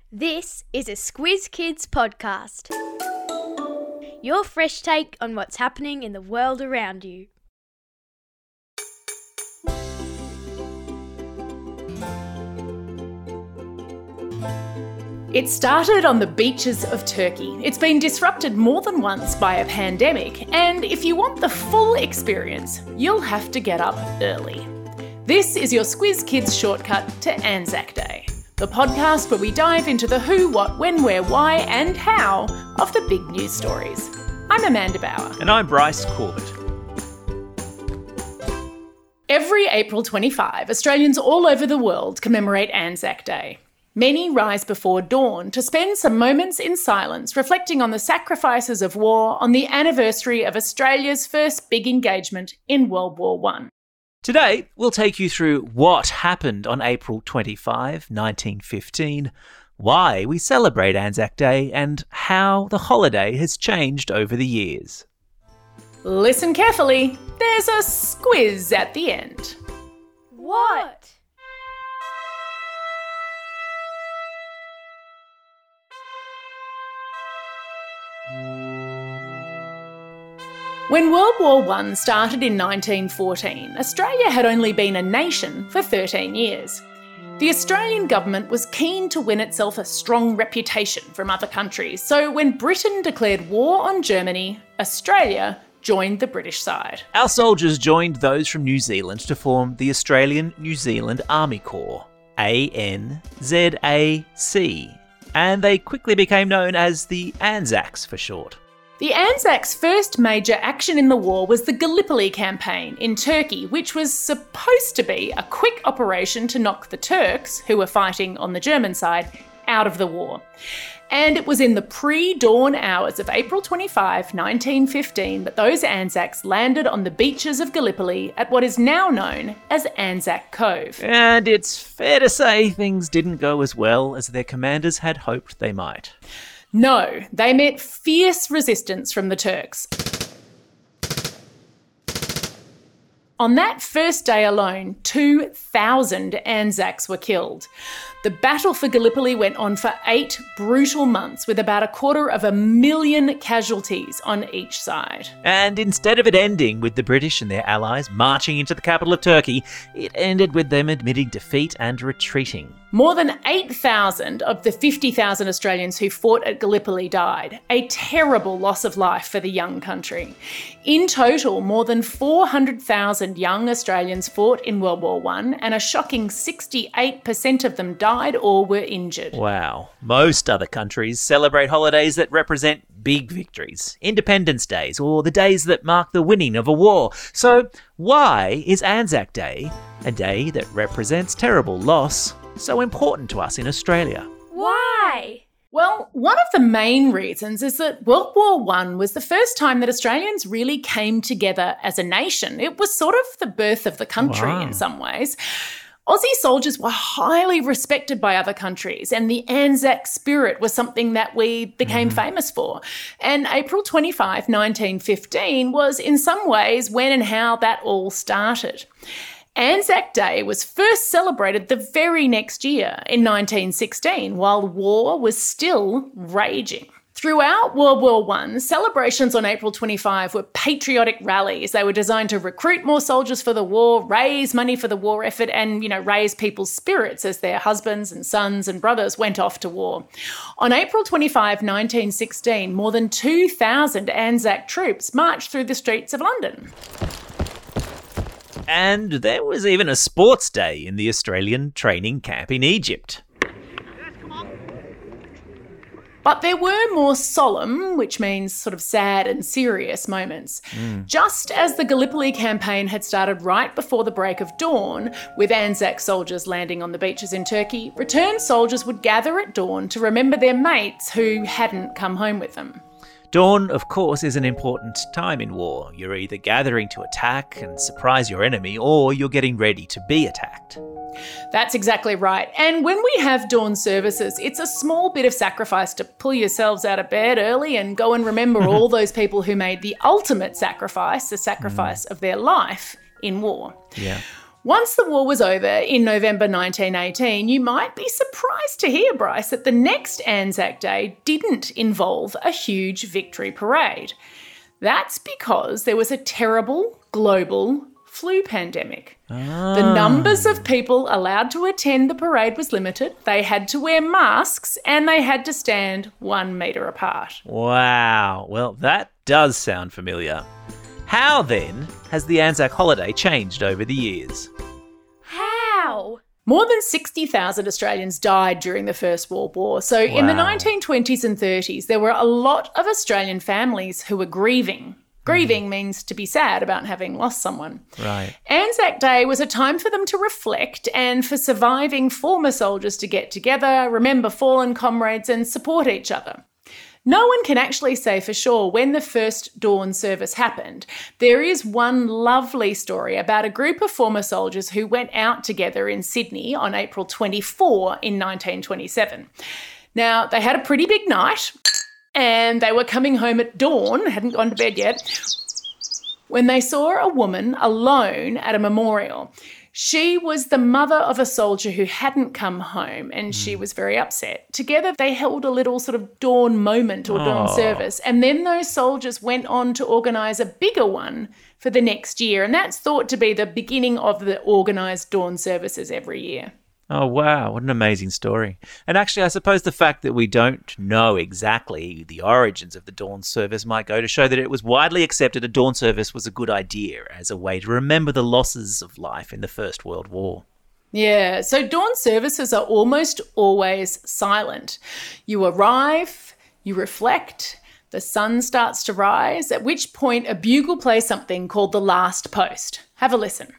This is a Squiz Kids podcast. Your fresh take on what's happening in the world around you. It started on the beaches of Turkey. It's been disrupted more than once by a pandemic, and if you want the full experience, you'll have to get up early. This is your Squiz Kids shortcut to Anzac Day, the podcast where we dive into the who, what, when, where, why and how of the big news stories. I'm Amanda Bauer. And I'm Bryce Corbett. Every April 25, Australians all over the world commemorate Anzac Day. Many rise before dawn to spend some moments in silence reflecting on the sacrifices of war on the anniversary of Australia's first big engagement in World War I. Today, we'll take you through what happened on April 25, 1915, why we celebrate Anzac Day, and how the holiday has changed over the years. Listen carefully, there's a squiz at the end. What? When World War I started in 1914, Australia had only been a nation for 13 years. The Australian government was keen to win itself a strong reputation from other countries, so when Britain declared war on Germany, Australia joined the British side. Our soldiers joined those from New Zealand to form the Australian New Zealand Army Corps, ANZAC, and they quickly became known as the Anzacs for short. The Anzacs' first major action in the war was the Gallipoli campaign in Turkey, which was supposed to be a quick operation to knock the Turks, who were fighting on the German side, out of the war. And it was in the pre-dawn hours of April 25, 1915 that those Anzacs landed on the beaches of Gallipoli at what is now known as Anzac Cove. And it's fair to say things didn't go as well as their commanders had hoped they might. No, they met fierce resistance from the Turks. On that first day alone, 2,000 Anzacs were killed. The battle for Gallipoli went on for 8 brutal months with about 250,000 casualties on each side. And instead of it ending with the British and their allies marching into the capital of Turkey, it ended with them admitting defeat and retreating. More than 8,000 of the 50,000 Australians who fought at Gallipoli died, a terrible loss of life for the young country. In total, more than 400,000 young Australians fought in World War I, and a shocking 68% of them died or were injured. Wow. Most other countries celebrate holidays that represent big victories, Independence Days, or the days that mark the winning of a war. So why is Anzac Day, a day that represents terrible loss, so important to us in Australia? Why? Well, one of the main reasons is that World War I was the first time that Australians really came together as a nation. It was sort of the birth of the country in some ways. Aussie soldiers were highly respected by other countries, and the Anzac spirit was something that we became famous for. And April 25, 1915 was in some ways when and how that all started. Anzac Day was first celebrated the very next year in 1916, while war was still raging. Throughout World War I, celebrations on April 25 were patriotic rallies. They were designed to recruit more soldiers for the war, raise money for the war effort, and, raise people's spirits as their husbands and sons and brothers went off to war. On April 25, 1916, more than 2,000 Anzac troops marched through the streets of London. And there was even a sports day in the Australian training camp in Egypt. But there were more solemn, which means sort of sad and serious moments. Just as the Gallipoli campaign had started right before the break of dawn, with Anzac soldiers landing on the beaches in Turkey, returned soldiers would gather at dawn to remember their mates who hadn't come home with them. Dawn, of course, is an important time in war. You're either gathering to attack and surprise your enemy, or you're getting ready to be attacked. That's exactly right. And when we have dawn services, it's a small bit of sacrifice to pull yourselves out of bed early and go and remember all those people who made the ultimate sacrifice, the sacrifice of their life in war. Yeah. Once the war was over in November 1918, you might be surprised to hear, Bryce, that the next Anzac Day didn't involve a huge victory parade. That's because there was a terrible global flu pandemic. The numbers of people allowed to attend the parade was limited. They had to wear masks and they had to stand 1 metre apart. Wow. Well, that does sound familiar. How, then, has the Anzac holiday changed over the years? How? More than 60,000 Australians died during the First World War. So in the 1920s and 30s, there were a lot of Australian families who were grieving. Grieving means to be sad about having lost someone. Right. Anzac Day was a time for them to reflect and for surviving former soldiers to get together, remember fallen comrades and support each other. No one can actually say for sure when the first dawn service happened. There is one lovely story about a group of former soldiers who went out together in Sydney on April 24 in 1927. Now, they had a pretty big night and they were coming home at dawn, hadn't gone to bed yet, when they saw a woman alone at a memorial. She was the mother of a soldier who hadn't come home and she was very upset. Together they held a little sort of dawn moment or dawn service, and then those soldiers went on to organise a bigger one for the next year, and that's thought to be the beginning of the organised dawn services every year. Oh, wow. What an amazing story. And actually, I suppose the fact that we don't know exactly the origins of the dawn service might go to show that it was widely accepted a dawn service was a good idea as a way to remember the losses of life in the First World War. Yeah, so dawn services are almost always silent. You arrive, you reflect, the sun starts to rise, at which point a bugle plays something called the last post. Have a listen.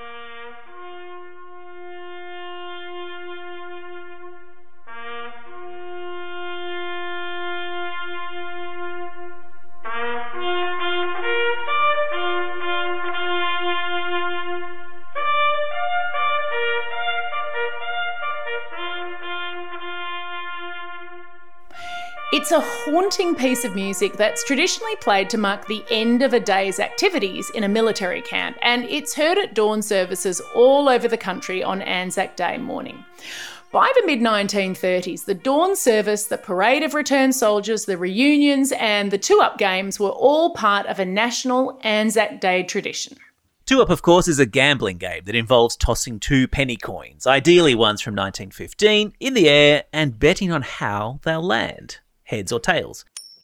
It's a haunting piece of music that's traditionally played to mark the end of a day's activities in a military camp, and it's heard at dawn services all over the country on Anzac Day morning. By the mid-1930s, the dawn service, the parade of returned soldiers, the reunions and the two-up games were all part of a national Anzac Day tradition. Two-up, of course, is a gambling game that involves tossing 2 penny coins, ideally ones from 1915, in the air and betting on how they'll land. Heads or tails.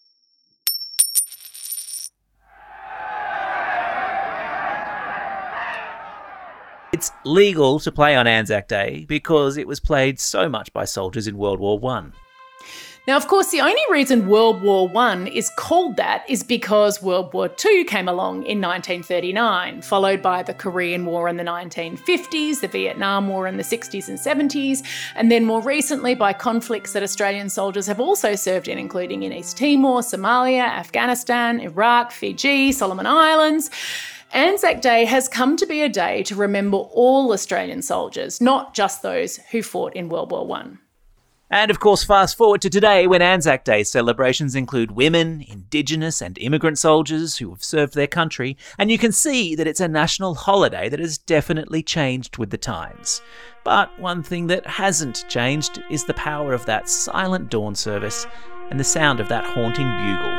It's legal to play on Anzac Day because it was played so much by soldiers in World War I. Now, of course, the only reason World War I is called that is because World War II came along in 1939, followed by the Korean War in the 1950s, the Vietnam War in the 60s and 70s, and then more recently by conflicts that Australian soldiers have also served in, including in East Timor, Somalia, Afghanistan, Iraq, Fiji, Solomon Islands. Anzac Day has come to be a day to remember all Australian soldiers, not just those who fought in World War I. And of course, fast forward to today when Anzac Day celebrations include women, Indigenous and immigrant soldiers who have served their country, and you can see that it's a national holiday that has definitely changed with the times. But one thing that hasn't changed is the power of that silent dawn service and the sound of that haunting bugle.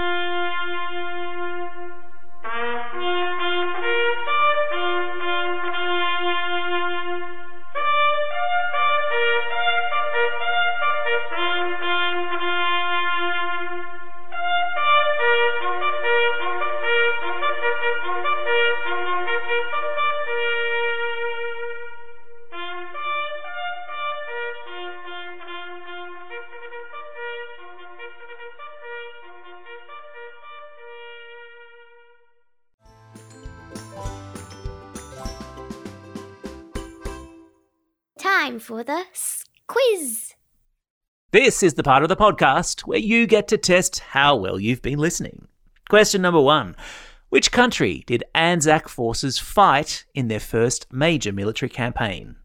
Time for the quiz. This is the part of the podcast where you get to test how well you've been listening. Question number 1. Which country did Anzac forces fight in their first major military campaign?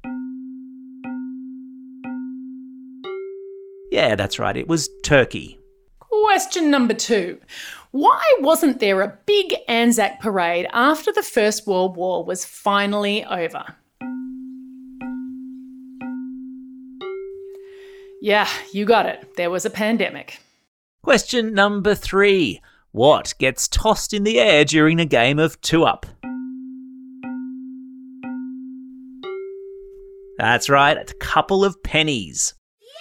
Yeah, that's right. It was Turkey. Question number 2. Why wasn't there a big Anzac parade after the First World War was finally over? Yeah, you got it. There was a pandemic. Question number 3. What gets tossed in the air during a game of 2-up? That's right, a couple of pennies.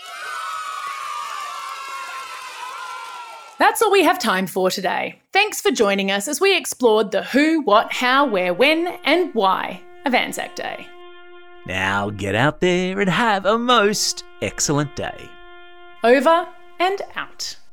That's all we have time for today. Thanks for joining us as we explored the who, what, how, where, when and why of Anzac Day. Now get out there and have a most excellent day. Over and out.